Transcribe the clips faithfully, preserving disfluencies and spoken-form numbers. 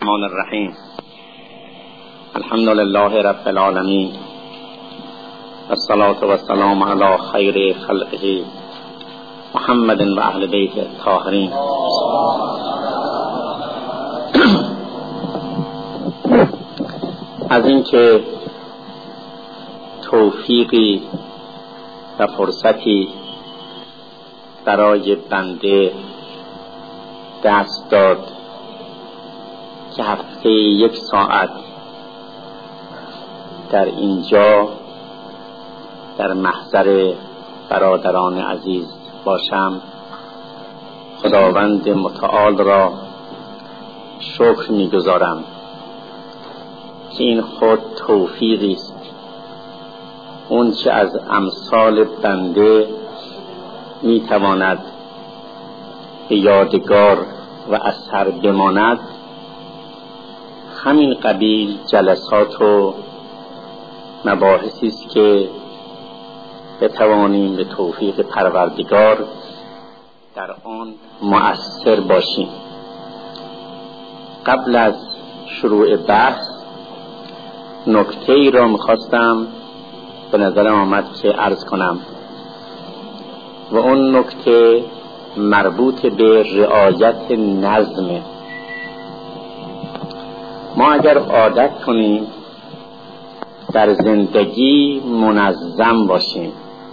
الرحمن الرحیم. الحمد لله رب العالمین والصلاة والسلام علی خیر خلقه محمد و اهل بیت الطاهرین. از اینکه توفیقی و فرصتی برای بنده دست داد که هفته یک ساعت در اینجا در محضر برادران عزیز باشم، خداوند متعال را شکر می‌گزارم که این خود توفیقی است. اون چه از امثال بنده میتواند به یادگار و اثر بماند، همین قبیل جلسات و مباحثی است که بتوانیم به توفیق پروردگار در آن مؤثر باشیم. قبل از شروع بحث نکته ای را میخواستم به نظرم آمد که عرض کنم و اون نکته مربوط به رعایت نظم. ما اگر عادت کنیم در زندگی منظم باشیم،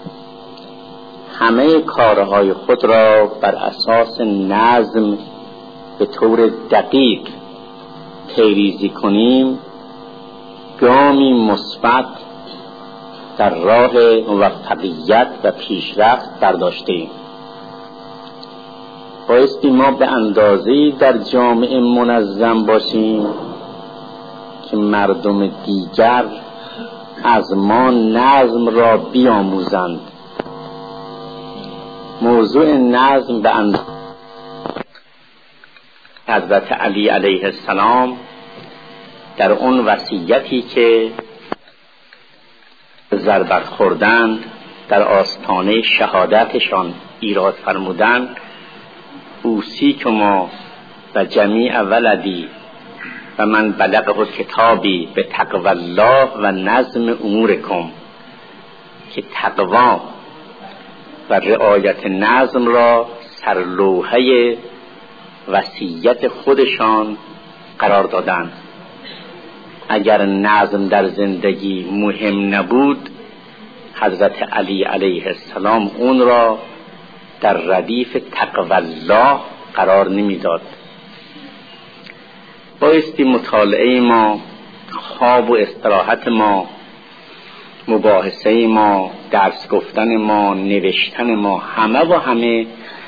همه کارهای خود را بر اساس نظم به طور دقیق پیریزی کنیم، گامی مثبت در راه موفقیت و پیشرفت برداشتیم. بایستی ما به اندازه‌ای در جامعه منظم باشیم که مردم دیگر از ما نظم را بیاموزند. موضوع نظم به اندازه حضرت علی علیه السلام در اون وصیتی که ضربت خوردن در آستانه شهادتشان ایراد فرمودند: اوصیکما و جمیع ولدی و من بلغه کتابی به تقوی الله و نظم امورکم، که تقوا و رعایت نظم را سرلوحه وصیت خودشان قرار دادند. اگر نظم در زندگی مهم نبود، حضرت علی علیه السلام اون را در ردیف تقوی الله قرار نمیداد. بایستی مطالعه ما، خواب و استراحت ما، مباحثه ما، درس گفتن ما، نوشتن ما، همه و همه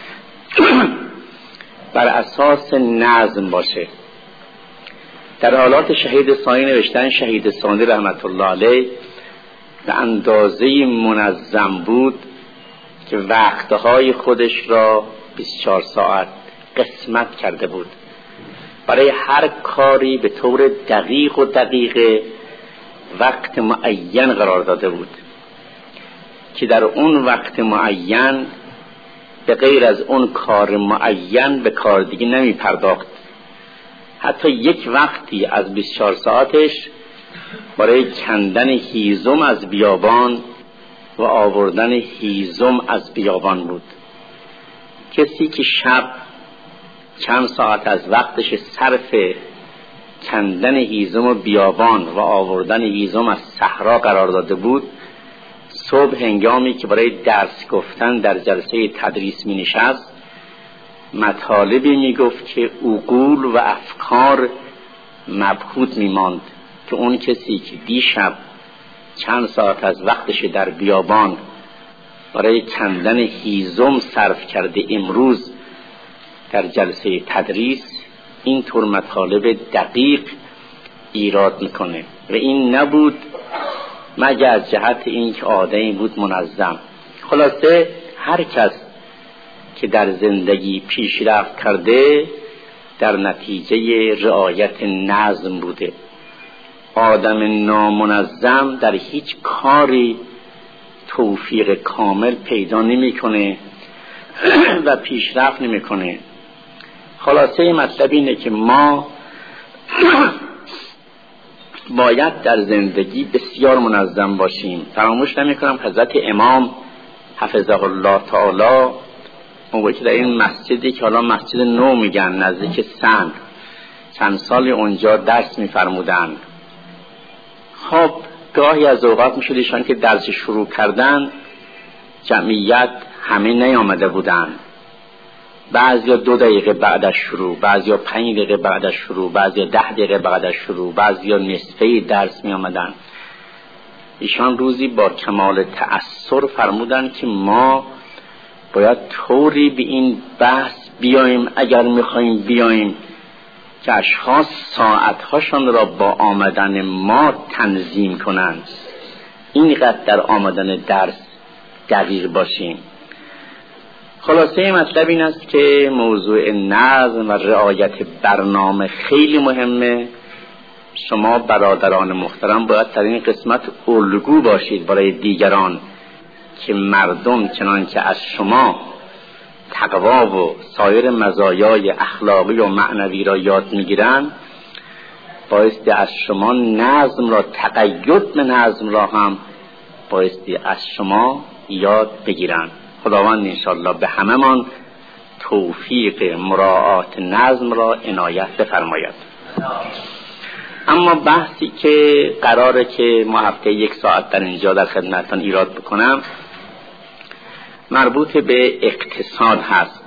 بر اساس نظم باشه. در حالات شهید ثانی نوشتن شهید ثانی رحمت الله علیه به اندازه منظم بود که وقتهای خودش را بیست و چهار ساعت قسمت کرده بود. برای هر کاری به طور دقیق و دقیق وقت معین قرار داده بود که در اون وقت معین به غیر از اون کار معین به کار دیگه نمی پرداخت. حتی یک وقتی از بیست و چهار ساعتش برای کندن هیزم از بیابان و آوردن هیزم از بیابان بود. کسی که شب چند ساعت از وقتش صرف کندن هیزم و بیابان و آوردن هیزم از صحرا قرار داده بود، صبح هنگامی که برای درس گفتن در جلسه تدریس می نشست، مطالبی می گفت که عقول و افکار مبهوت می ماند که اون کسی که دیشب چند ساعت از وقتش در بیابان برای کندن هیزم صرف کرده، امروز در جلسه تدریس این طور مطالب دقیق ایراد میکنه. و این نبود مگر از جهت این که آدمی بود منظم. خلاصه هر کس که در زندگی پیشرفت کرده در نتیجه رعایت نظم بوده. آدم نامنظم در هیچ کاری توفیق کامل پیدا نمیکنه و پیشرفت نمیکنه. خلاصه مطلب اینه که ما باید در زندگی بسیار منظم باشیم. فراموش نمی کنم حضرت امام حفظه الله تعالی موقعی که در این مسجدی که حالا مسجد نو میگن نزدیک سند چند سال اونجا درس میفرمودند، خب گاهی از اوقات میشد ایشان که درس شروع کردن جمعیت همه نیامده بودند، بعضیا دو دقیقه بعد از شروع، بعضیا پنج دقیقه بعد از شروع، بعضیا ده دقیقه بعد از شروع، بعضیا نصفه درس می آمدن. ایشان روزی با کمال تأثر فرمودند که ما باید طوری به این بحث بیاییم اگر میخواییم بیاییم که اشخاص ساعتهاشان را با آمدن ما تنظیم کنند، اینقدر در آمدن درس دقیق باشیم. خلاصه مطلب این است که موضوع نظم و رعایت برنامه خیلی مهمه. شما برادران محترم باید در این قسمت الگو باشید برای دیگران که مردم چنانچه از شما تقوا و سایر مزایای اخلاقی و معنوی را یاد میگیرن، بایستی از شما نظم را، تقید به نظم را هم بایستی از شما یاد بگیرن. خداوند انشاءالله به همه من توفیق مراعات نظم را عنایت بفرماید. اما بحثی که قراره که ما هفته یک ساعت در اینجا در خدمتتان ایراد بکنم مربوط به اقتصاد هست،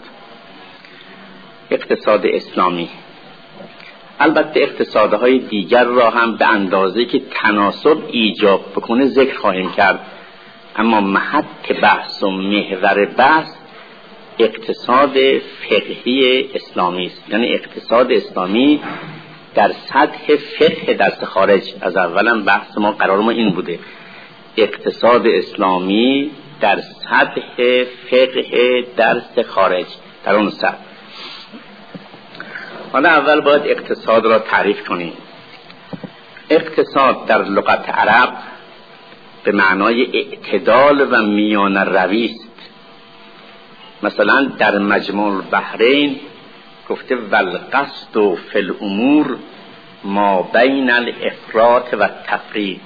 اقتصاد اسلامی. البته اقتصادهای دیگر را هم به اندازه که تناسب ایجاب بکنه ذکر خواهیم کرد، اما محط بحث و محور بحث اقتصاد فقهی اسلامی است. یعنی اقتصاد اسلامی در سطح فقه درس خارج. از اولا بحث ما قرار ما این بوده، اقتصاد اسلامی در سطح فقه درس خارج، در اون سطح. حالا اول باید اقتصاد را تعریف کنیم. اقتصاد در لغت عرب به معنای اعتدال و میان روی است. مثلا در مجموع البحرین گفته والقصد فی الامور ما بین الافراط و تفرید.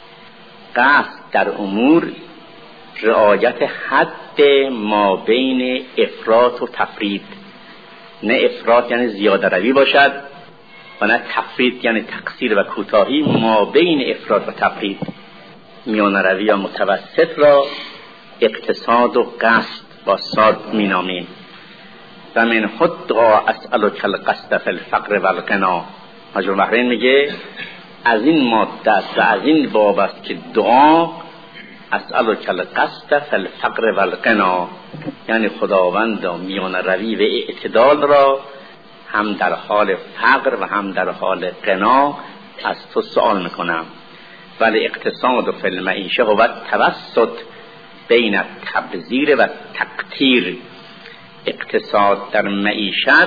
قصد در امور رعایت حد ما بین افراط و تفرید، نه افراط یعنی زیاده روی باشد و نه تفرید یعنی تقصیر و کوتاهی. ما بین افراط و تفرید، میان روی یا متوسط را اقتصاد و قصد با صاد می نامیم. و من خود دعا اسألک القصد فی الفقر و الغنا. مجموع البحرین میگه از این ماده است و از این باب است که دعا اسألک القصد فی الفقر و الغنا، یعنی خداوند میان روی و اعتدال را هم در حال فقر و هم در حال غنا از تو سوال میکنم. ولی اقتصاد فی المعیشه هو توسط بین تبذیر و تقتیر. اقتصاد در معیشت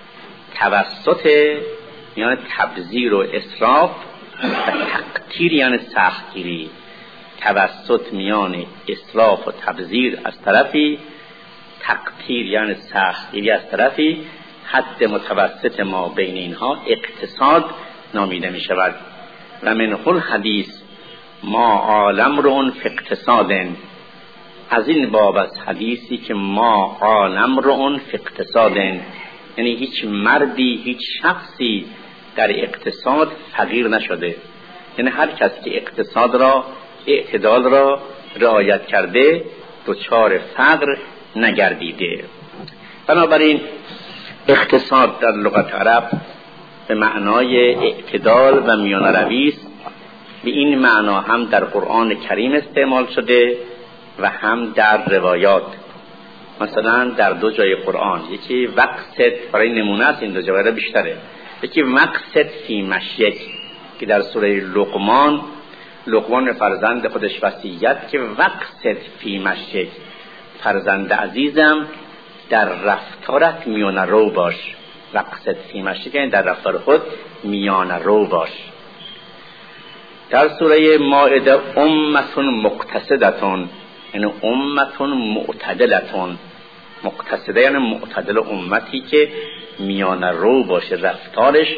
توسط یعنی تبذیر و اسراف و تقتیر یعنی سختگیری. توسط میان اسراف و تبذیر از طرفی، تقتیر یعنی سختگیری از طرفی، حد متوسط ما بین اینها اقتصاد نامیده می شود. و من کل حدیث ما عالم رون فی اقتصادن. از این باب از حدیثی که ما عالم رون فی اقتصادن، یعنی هیچ مردی هیچ شخصی در اقتصاد فقیر نشده. یعنی هر کس که اقتصاد را، اعتدال را رعایت کرده دچار فقر نگردیده. بنابراین اقتصاد در لغت عرب به معنای اعتدال و میانروی است. به این معنا هم در قرآن کریم استعمال شده و هم در روایات. مثلا در دو جای قرآن، یکی وقصد، برای نمونه است این دو جای بیشتره، یکی وقصد فی مشیک که در سوره لقمان لقمان فرزند خودش وصیت که وقصد فی مشیک، فرزند عزیزم در رفتارت میان رو باش. وقصد فی مشیک یعنی در رفتار خود میان رو باش. در سوره مائده امتون مقتصدتون یعنی امتون معتدلتون. مقتصده یعنی معتدل، امتی که میان رو باشه، رفتارش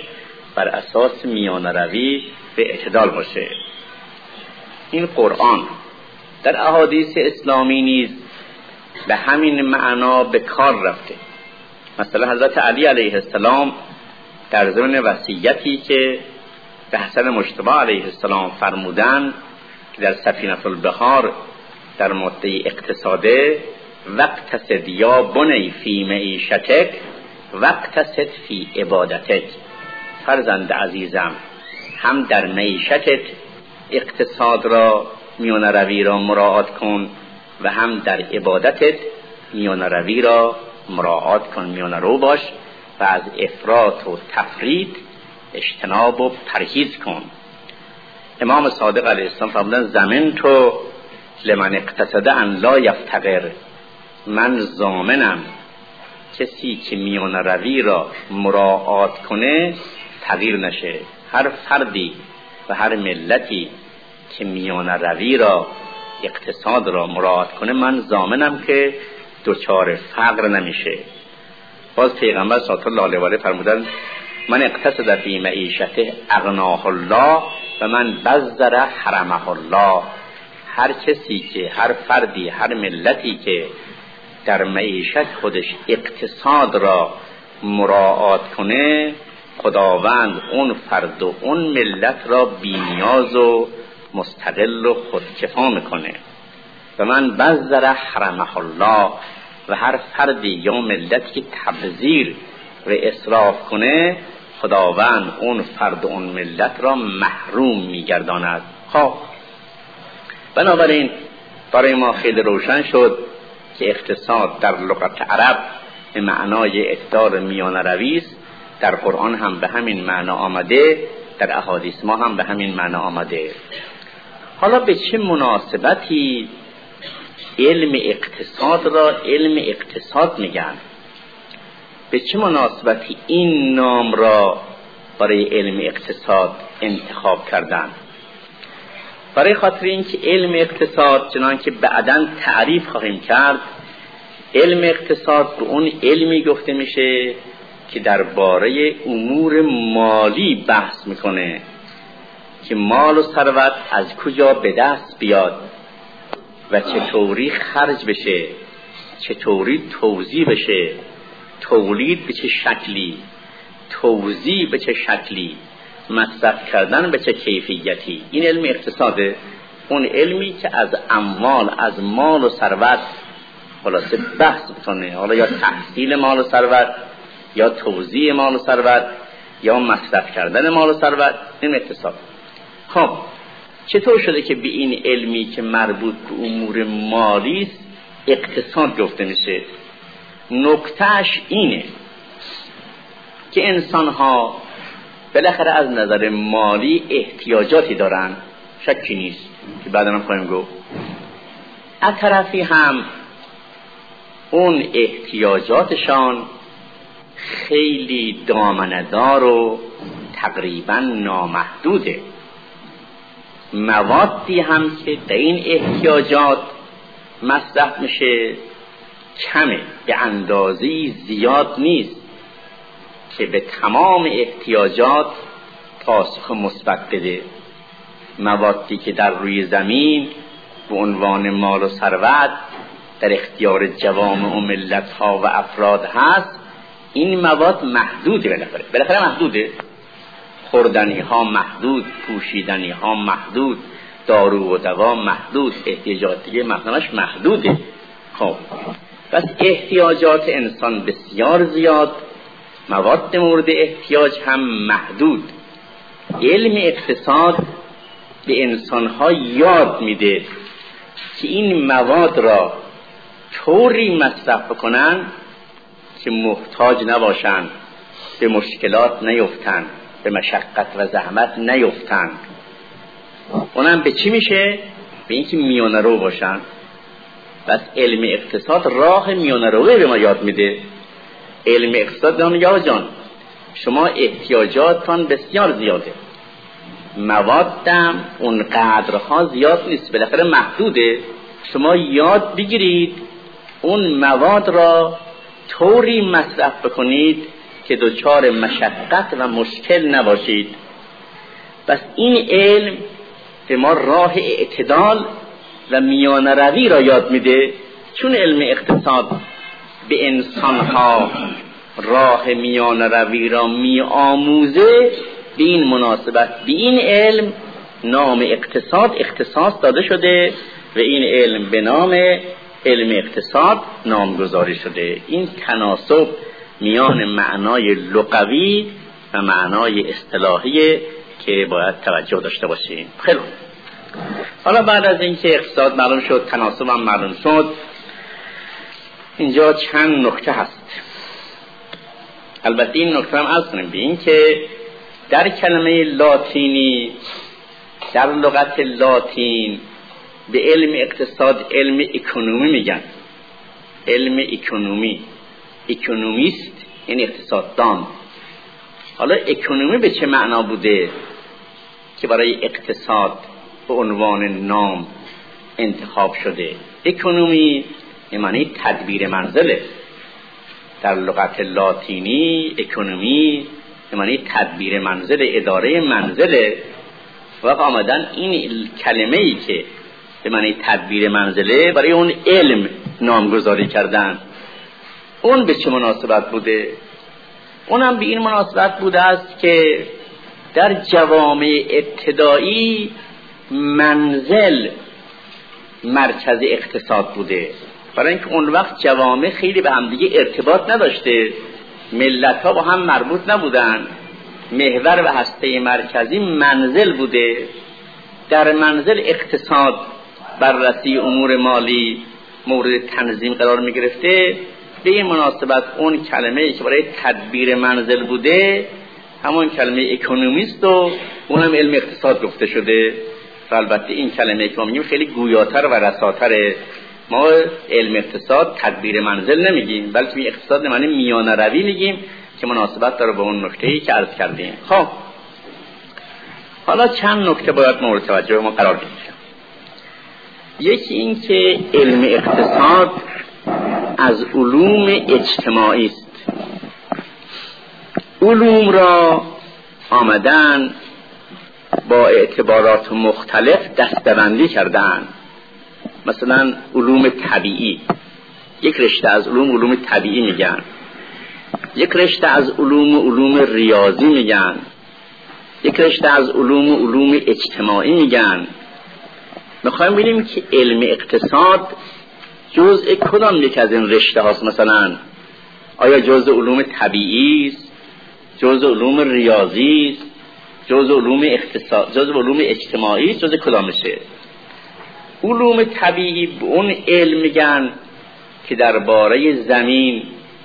بر اساس میانه روی به اعتدال باشه. این قرآن در احادیث اسلامی نیز به همین معنا به کار رفته. مثلا حضرت علی علیه السلام در ضمن وصیتی که به حسن مجتبی علیه السلام فرمودند که در سفینة البحار در ماده اقتصاده، وقتصد یا بنی فی معیشتک وقتصد فی عبادتک، فرزند عزیزم هم در معیشتت اقتصاد را میانه روی را مراعات کن و هم در عبادتت میانه روی را مراعات کن، میانه رو باش و از افراط و تفرید اجتناب و پرهیز کن. امام صادق علیه السلام فرمودن زمین تو لمن اقتصد ان لا یفتقر، من ضامنم کسی که میانه روی را مراعات کنه تغییر نشه. هر فردی و هر ملتی که میانه روی را اقتصاد را مراعات کنه من ضامنم که دچار فقر نمیشه. باز پیغمبر صلی الله علیه و آله فرمودن من اقتصد فی معیشته اغناه الله و من بذر حرمه الله. هر کسی که هر فردی هر ملتی که در معیشت خودش اقتصاد را مراعات کنه خداوند اون فرد و اون ملت را بی‌نیاز و مستقل و خودکفا میکنه. و من بذر حرمه الله، و هر فردی یا ملتی که تبذیر و اسراف کنه خداوند اون فرد و اون ملت را محروم میگرداند. خب بنابراین برای ما خیلی روشن شد که اقتصاد در لغت عرب به معنای اعتدال میانه روی است. در قرآن هم به همین معنا آمده، در احادیث ما هم به همین معنا آمده. حالا به چه مناسبتی علم اقتصاد را علم اقتصاد میگن؟ به چه مناسبتی این نام را برای علم اقتصاد انتخاب کردن؟ برای خاطر اینکه علم اقتصاد چنان که بعداً تعریف خواهیم کرد، علم اقتصاد به اون علمی گفته میشه که درباره امور مالی بحث میکنه که مال و ثروت از کجا به دست بیاد و چطوری خرج بشه، چطوری توزیع بشه، تولید به چه شکلی، توزیع به چه شکلی، مصرف کردن به چه کیفیتی. این علم اقتصاده، اون علمی که از اموال، از مال و ثروت خلاصه بحث بکنه، حالا یا تحصیل مال و ثروت یا توزیع مال و ثروت یا مصرف کردن مال و ثروت، این اقتصاد. خب چطور شده که به این علمی که مربوط به امور مالی است اقتصاد گفته میشه؟ نکتهش اینه که انسان ها بالاخره از نظر مالی احتیاجاتی دارن، شکی نیست که بعدا هم خواهیم گفت. از طرفی هم اون احتیاجاتشان خیلی دامنه‌دار و تقریبا نامحدوده. موادی هم که در این احتیاجات مصرف میشه کمه، به اندازه‌ای زیاد نیست که به تمام احتیاجات پاسخ مثبت بده. موادی که در روی زمین به عنوان مال و ثروت در اختیار جوامع و ملت‌ها و افراد هست، این مواد محدوده، بالاخره بالاخره محدوده. خوردنی ها محدود، پوشیدنی ها محدود، دارو و دوا محدود، احتیاجات دیگه مخزنش محدوده. خب پس احتیاجات انسان بسیار زیاد، مواد مورد احتیاج هم محدود. علم اقتصاد به انسان‌ها یاد میده که این مواد را طوری مصرف بکنن که محتاج نباشن، به مشکلات نیفتن، به مشقت و زحمت نیفتن. اونم به چی میشه؟ به اینکه میانه رو باشن. بس علم اقتصاد راه میانه روی به ما یاد میده. علم اقتصاد به ما میگه جان شما احتیاجاتتان بسیار زیاده، موادم اون قدرها زیاد نیست، بالاخره محدوده. شما یاد بگیرید اون مواد را طوری مصرف بکنید که دچار مشقت و مشکل نباشید. پس این علم به ما راه اعتدال و میانه روی را یاد میده، چون علم اقتصاد به انسانها راه میانه روی را می آموزه. به این مناسبت به این علم نام اقتصاد اختصاص داده شده و این علم به نام علم اقتصاد نامگذاری شده. این تناسب میان معنای لغوی و معنای اصطلاحی که باید توجه داشته باشیم. خیلی خوب. حالا بعد از اینکه اقتصاد معلوم شد، تناسب هم معلوم شد، اینجا چند نکته هست. البته این نکته هم عرض کنیم به این که در کلمه لاتینی، در لغت لاتین به علم اقتصاد علم اکونومی میگن. علم اکونومی، اکونومیست یعنی اقتصاددان. حالا اکونومی به چه معنا بوده که برای اقتصاد به عنوان نام انتخاب شده؟ اکونومی یعنی تدبیر منزله. در لغت لاتینی اکونومی یعنی تدبیر منزل، اداره منزله. و آمدن این کلمه ای که به معنی تدبیر منزله برای اون علم نامگذاری کردن. اون به چه مناسبت بوده؟ اونم به این مناسبت بوده است که در جوامع ابتدایی منزل مرکز اقتصاد بوده، برای اینکه اون وقت جوامع خیلی به هم دیگه ارتباط نداشته، ملت ها با هم مربوط نبودن. محور و هسته مرکزی منزل بوده. در منزل اقتصاد بررسی امور مالی مورد تنظیم قرار می گرفته. به این مناسبت اون کلمه‌ای که برای تدبیر منزل بوده همون کلمه اکونومیست و اونم علم اقتصاد گفته شده. و البته این کلمه که ما میگیم خیلی گویاتر و رساتره. ما علم اقتصاد تدبیر منزل نمیگیم، بلکه اقتصاد معنی میانه روی میگیم که مناسبت داره به اون نکته‌ای که عرض کردیم. خب حالا چند نکته باید مورد توجه ما قرار بگیره. یکی این که علم اقتصاد از علوم اجتماعی است. علوم را آمدن با اعتبارات مختلف دسته‌بندی کردن. مثلا علوم طبیعی، یک رشته از علوم علوم طبیعی میگن، یک رشته از علوم علوم ریاضی میگن، یک رشته از علوم علوم اجتماعی میگن. میخوایم ببینیم که علم اقتصاد جزء کدام یک از این رشته هاست؟ مثلا آیا جزء علوم طبیعی است، جزء علوم ریاضی است، جزء علوم اقتصاد، جزء علوم اجتماعی است، جزء کدامشه؟ علوم طبیعی به اون علم میگن که درباره زمین،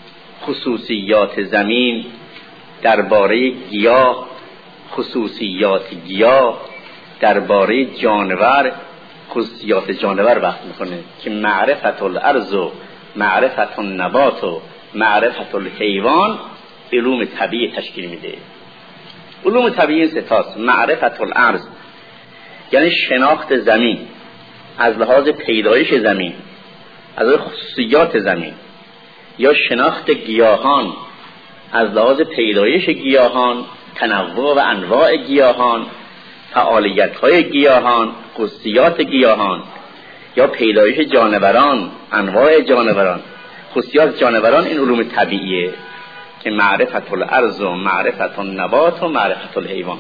خصوصیات زمین، درباره گیاه، خصوصیات گیاه، درباره جانور، خصوصیات جانور بحث میکنه که معرفت الارض و معرفت النبات و معرفت الحیوان علوم طبیعی تشکیل میده. علوم طبیعی ستاست. معرفت الارض یعنی شناخت زمین از لحاظ پیدایش زمین، از لحاظ خصوصیات زمین، یا شناخت گیاهان از لحاظ پیدایش گیاهان، تنوع و انواع گیاهان، فعالیت‌های گیاهان، خصوصیات گیاهان، یا پیدایش جانوران، انواع جانوران، خصوصیات جانوران. این علوم طبیعیه که معرفت الارض و معرفت النبات و معرفت الحیوان.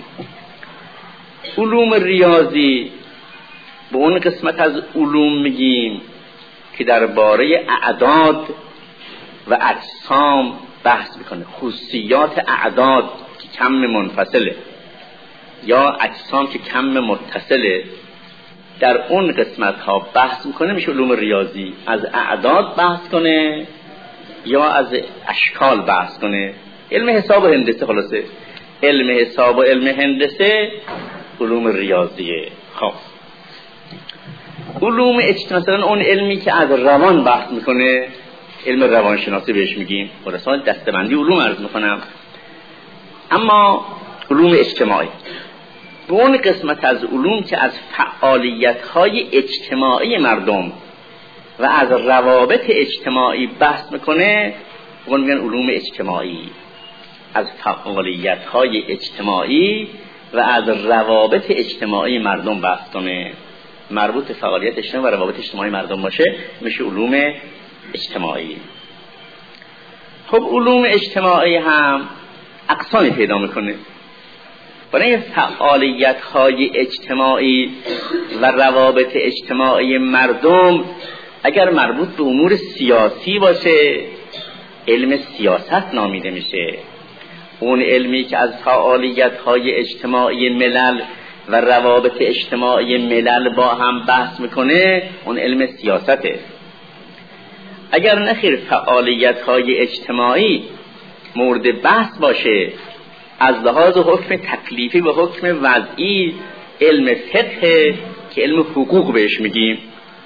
علوم ریاضی به اون قسمت از علوم میگیم که درباره اعداد و اجسام بحث میکنه. خصوصیات اعداد که کم منفصله یا اجسام که کم متصله، در اون قسمت ها بحث میکنه. میشه علوم ریاضی. از اعداد بحث کنه یا از اشکال بحث کنه. علم حساب و هندسه، خلاصه علم حساب و علم هندسه علوم ریاضیه. خب علوم اجتماعی، مثلا اون علمی که از روان بحث میکنه، علم روانشناسی بهش میگیم. خلاصا دسته‌بندی علوم عرض میکنم. اما علوم اجتماعی به اون قسمت از علوم که از فعالیت‌های اجتماعی مردم و از روابط اجتماعی بحث میکنه، اون میگن علوم اجتماعی. از فعالیت‌های اجتماعی و از روابط اجتماعی مردم بحث کنه. مربوط به فعالیت اجتماعی و روابط اجتماعی مردم باشه میشه علوم اجتماعی. خب علوم اجتماعی هم اقسامی پیدا میکنه. برای فعالیت‌های اجتماعی و روابط اجتماعی مردم اگر مربوط به امور سیاسی باشه علم سیاست نامیده میشه. اون علمی که از فعالیت‌های اجتماعی ملل و روابط اجتماعی ملل با هم بحث میکنه اون علم سیاسته. اگر نخیر فعالیت‌های اجتماعی مورد بحث باشه از لحاظ حکم تکلیفی و حکم وضعی علم فقه که علم حقوق بهش میگیم.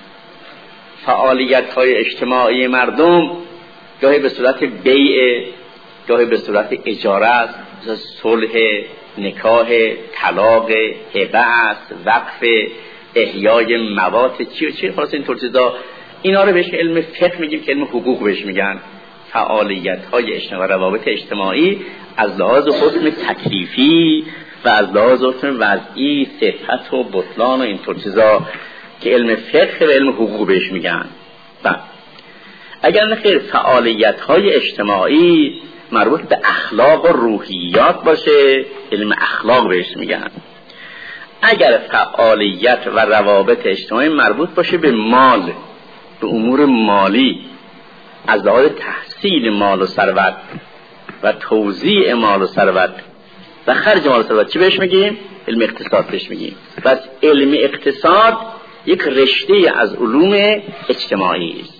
فعالیت‌های اجتماعی مردم گاهی به صورت بیع، گاهی به صورت اجاره است، مثل صلح، نکاح، طلاق، هبه است، وقف، احیای موات، چی و چی، خلاص این طور چیزا. اینا رو بهش علم فقه میگیم که علم حقوق بهش میگن. فعالیت‌های اجتماعی و روابط اجتماعی از لحاظ حکم تکلیفی و از لحاظ حکم وضعی، صحت و بطلان و این طور چیزا که علم فقه و علم حقوق بهش میگن. بعد اگر نخیر فعالیت‌های اجتماعی مربوط به اخلاق و روحیات باشه علم اخلاق بهش میگن. اگر فعالیت و روابط اجتماعی مربوط باشه به مال، به امور مالی از لحاظ تحصیل مال و ثروت و توزیع مال و ثروت و خرج مال و ثروت چی بهش میگیم؟ علم اقتصاد بهش میگیم. پس علم اقتصاد یک رشته از علوم اجتماعی است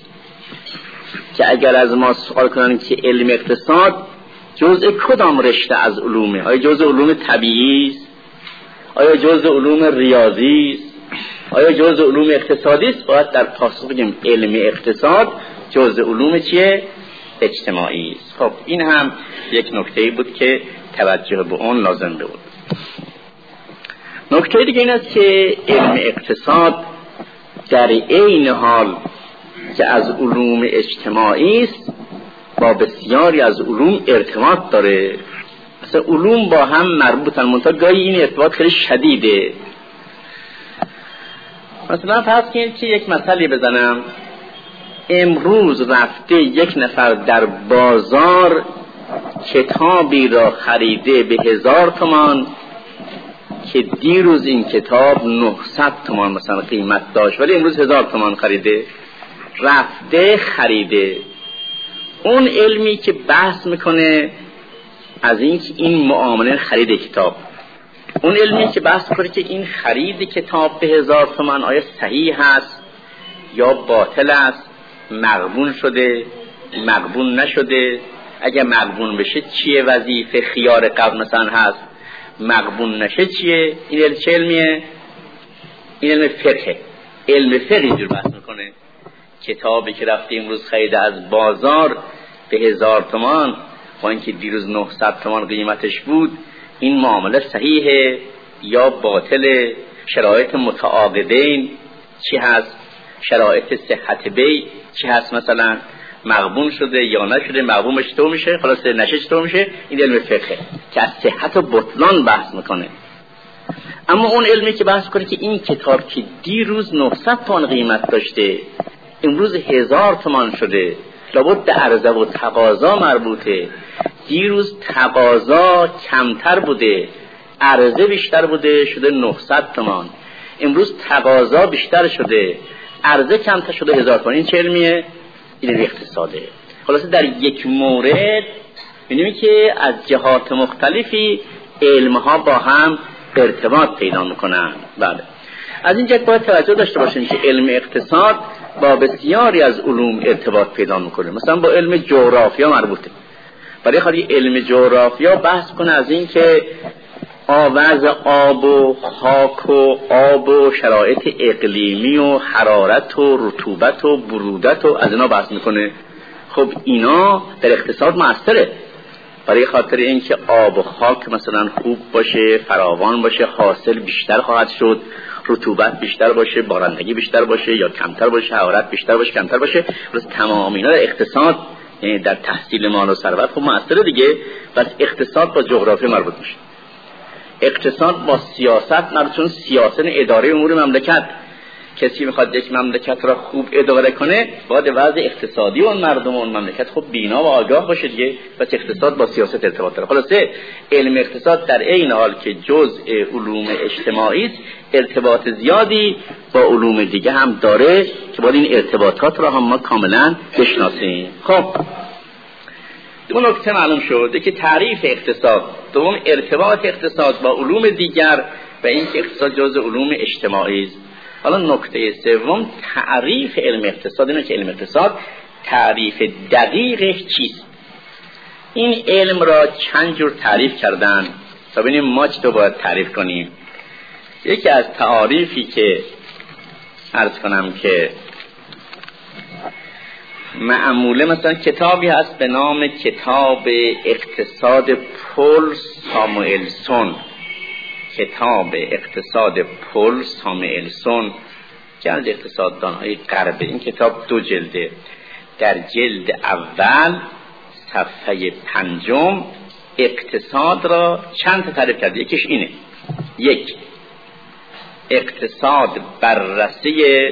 که اگر از ما سوال کنن که علم اقتصاد جزء کدام رشته از علومه؟ آیا جزء علوم طبیعی است؟ آیا جزء علوم ریاضی است؟ آیا جزء علوم اقتصادی است؟ باید در پاسخ بگیم علم اقتصاد جزء علوم چیه؟ اجتماعی است. خب این هم یک نکته بود که توجه به اون لازم بود. نکته دیگه این است که علم اقتصاد در عین حال که از علوم اجتماعی است با بسیاری از علوم ارتباط داره. مثلا علوم با هم مربوطن منتها گاهی این ارتباط خیلی شدیده. مثلا فرض کنید که یک مثالی بزنم. امروز رفته یک نفر در بازار کتابی را خریده به هزار تومان که دیروز این کتاب نهصد تومان مثلا قیمت داشت ولی امروز هزار تومان خریده. رفته خریده. اون علمی که بحث میکنه از این که این معامله خرید کتاب، اون علمی که بحث میکنه که این خرید کتاب به هزار تومان آیا صحیح هست یا باطل است، مغبون شده مغبون نشده، اگه مغبون بشه چیه وظیفه، خیار قبل مثلا هست، مغبون نشه چیه. این علم چه علمیه؟ این علم فقه. علم فقه اینجور بحث میکنه. کتابی که رفته امروز خریده از بازار به هزار تومان با اینکه دیروز نهصد تومان قیمتش بود، این معامله صحیحه یا باطله، شرایط متعاقدین چی هست، شرایط صحت بی چی هست، مثلا مغبون شده یا نشده، مغبون بشه چطور میشه، خلاص نشه چطور میشه. این علم فقه که از صحت و بطلان بحث میکنه. اما اون علمی که بحث کنه که این کتاب که دیروز نهصد تومان قیمت داشته امروز هزار تومان شده، لابد به عرضه و تقاضا مربوطه. دیروز تقاضا کمتر بوده، عرضه بیشتر بوده، شده نهصد تومان. امروز تقاضا بیشتر شده، عرضه کمتر شده، هزار تومان. این چه علمیه؟ این اقتصاده. خلاصه در یک مورد می‌بینیم که از جهات مختلفی علم‌ها با هم ارتباط پیدا می‌کنن. بله. از این جهت باید توجه داشته باشیم که علم اقتصاد با بسیاری از علوم ارتباط پیدا می‌کنه. مثلا با علم جغرافیا مربوطه. برای خاطر علم جغرافیا بحث کنه از این که وضع آب و خاک و آب و شرایط اقلیمی و حرارت و رطوبت و برودت و از اینا بحث میکنه. خب اینا در اقتصاد مؤثره. برای خاطر اینکه آب و خاک مثلا خوب باشه، فراوان باشه، حاصل بیشتر خواهد شد، رطوبت بیشتر باشه، بارندگی بیشتر باشه یا کمتر باشه، حرارت بیشتر باشه کمتر باشه. پس تمام اینا در اقتصاد یعنی در تحصیل مال و ثروت خب مؤثره دیگه. پس اقتصاد با جغرافی مربوط میشه، اقتصاد با سیاست مربوط، چون سیاست اداره امور مملکت. کسی میخواد یک مملکت را خوب اداره کنه باید وضع اقتصادی اون مردم و اون مملکت خوب بینا و آگاه باشه دیگه. پس اقتصاد با سیاست ارتباط داره. خلاصه علم اقتصاد در عین حال که جزء علوم اجتماعی است، ارتباط زیادی با علوم دیگه هم داره که باید این ارتباطات را هم ما کاملا بشناسیم. خب دو نکته معلوم شده که تعریف اقتصاد، دوم ارتباط اقتصاد با علوم دیگر و اینکه اقتصاد جزء علوم اجتماعی است. حالا نکته سوم تعریف علم اقتصاد، اینه که علم اقتصاد تعریف دقیقش چیست. این علم را چند جور تعریف کردن تا ببینیم ما چطور باید تعریف کنیم. یکی از تعاریفی که عرض کنم که معموله، مثلا کتابی هست به نام کتاب اقتصاد پل ساموئلسون، کتاب اقتصاد پل ساموئلسون که از اقتصاددان‌های غربه. این کتاب دو جلده. در جلد اول صفحه پنجم اقتصاد را چند تا تعریف کرده. یکیش اینه: یک، اقتصاد بررسی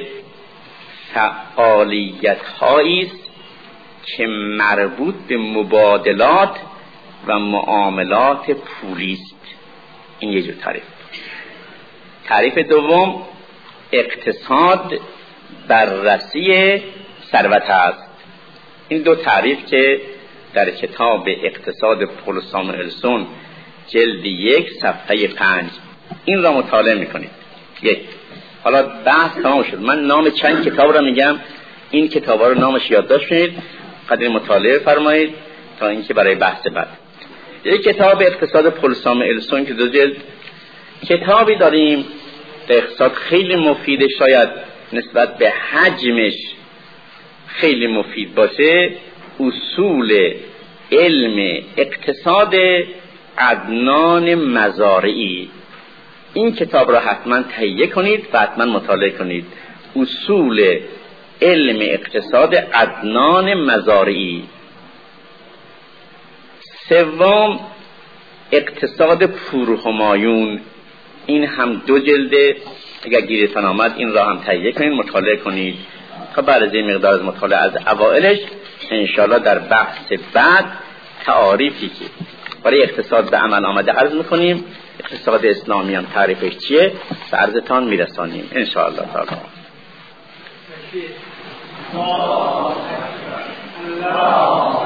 فعالیت‌هایی است که مربوط به مبادلات و معاملات پولی است. این یه جور تعریف. تعریف دوم اقتصاد بررسی ثروت است. این دو تعریف که در کتاب اقتصاد پل ساموئلسون جلد یک صفحه پنج این را مطالعه میکنید. یک، حالا بحث تمام شد. من نام چند کتاب را میگم، این کتابا رو نامش یادداشت کنید، قدر مطالعه فرمایید تا اینکه برای بحث بعد. یک کتاب اقتصاد پل ساموئلسون که دو جلد. کتابی داریم در اقتصاد خیلی مفیده، شاید نسبت به حجمش خیلی مفید باشه، اصول علم اقتصاد عدنان مزارعی. این کتاب را حتما تهیه کنید و حتما مطالعه کنید. اصول علم اقتصاد عدنان مزارعی. سوم اقتصاد پورهمایون، این هم دو جلده. اگر گیرتان آمد این را هم تهیه کنید، مطالعه کنید تا بعد از این مقدار از مطالعه از اوائلش انشاءالله در بحث بعد تعاریفی که برای اقتصاد به عمل آمده عرض میکنیم، اقتصاد اسلامی هم تعریفش چیه به عرضتان میرسانیم انشاءالله تعالی. الله